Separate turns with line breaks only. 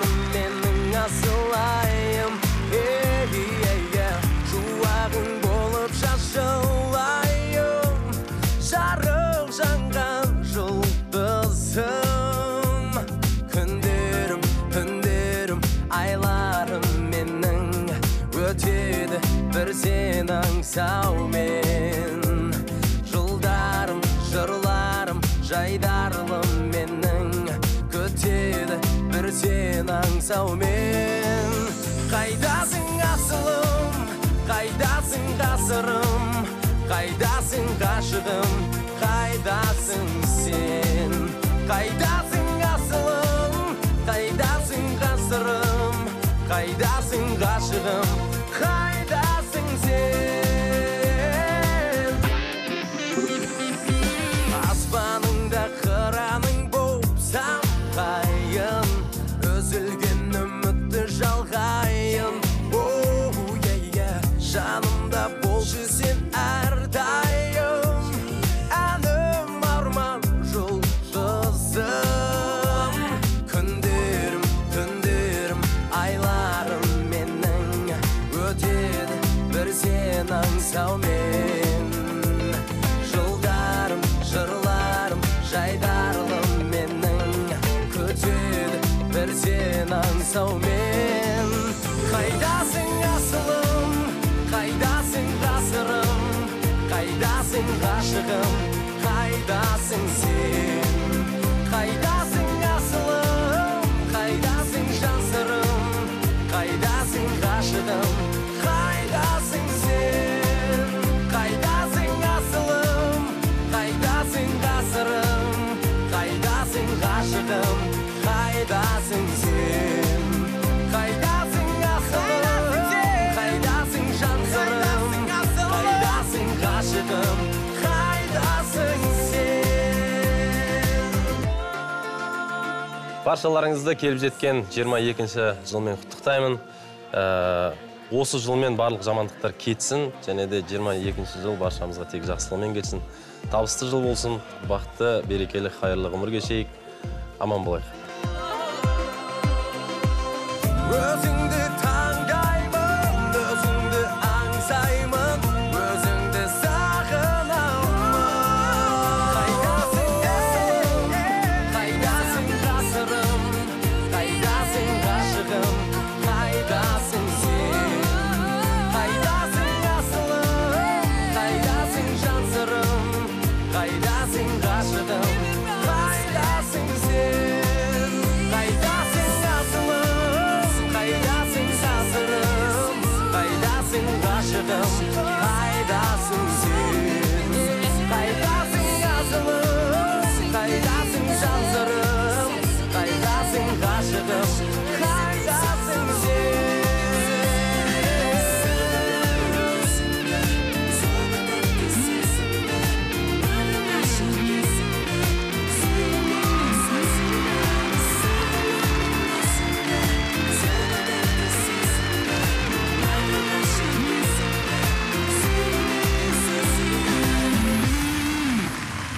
менің асыл айым. Шуағың болып шашылайым, жарық жанған жұлдызым. Күндерім, түндерім, айларым менің өтеді бір сен аңсаумен. Жылдарым, жырларым, жайдарлым менің көтеді бір сен аңсаумен. Қайдасың асылым, қайдасың ғасырым, қайдасың ғашығым, қайдасың сен? Қайдасың асылым, қайдасың ғасырым, қайдасың ғашығым, қайдасың сен? Аспаныңда қыраның болсам қайын, үзілген үмітті жалғайын. Жанымда болшы сен әрдайым, әнім арман жұлдызым. Күндерім, түндерім, айларым менің өтеді бір сен аңсаумен. Жылдарым, жырларым, жайдарлым менің көтеді бір сен аңсаумен. Қайдасың асылым, қайдасың ғасырым, қайдасың ғашығым, қайдасың сен? Қайдасың асылым, қайдасың жасырым, қайдасың ғашығым, қайдасың сен? Қайдасың асылым, қайдасың ғасырым, қайдасың ғашығым, қайдасың сен? Қайдасың асылым, қайдасың жансырым, қайдасың ғашығым, қайдасың сен?
Баршаларыңызды келіп жеткен 22-ші жылмен құттықтаймын. Осы жылмен барлық жамандықтар кетсін, және де 22-ші жыл баршамызға тек жақсылығымен кетсін. Табысты жыл болсын, бақытты, берекелі, қайырлы ғұмыр кешейік. Аман болайық.
Өзіңді таңдаймын, өзіңді аңсаймын, өзіңді сағынамын. Қайдасың асылым, қайдасың ғасырым, қайдасың ғашығым, қайдасың сен? Қайдасың асылым, қайдасың жансырым, қайдасың ғашығым, қайдасың сен? Қайдасың асылым, қайдасың ғасырым, қайдасың ғашығым,